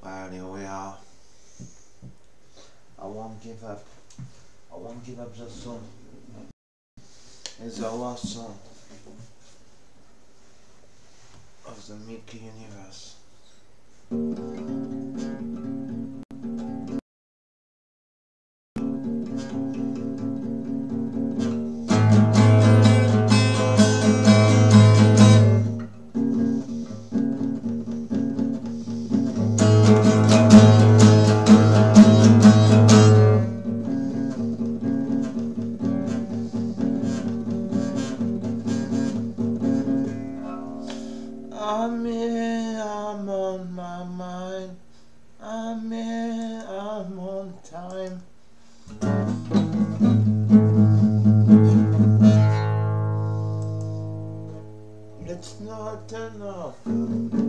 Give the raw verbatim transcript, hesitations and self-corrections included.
Well, here we are. I won't give up. I won't give up the sun. It's our song of the Milky Universe. I'm here, I'm on my mind. I'm here, I'm on time. It's not enough.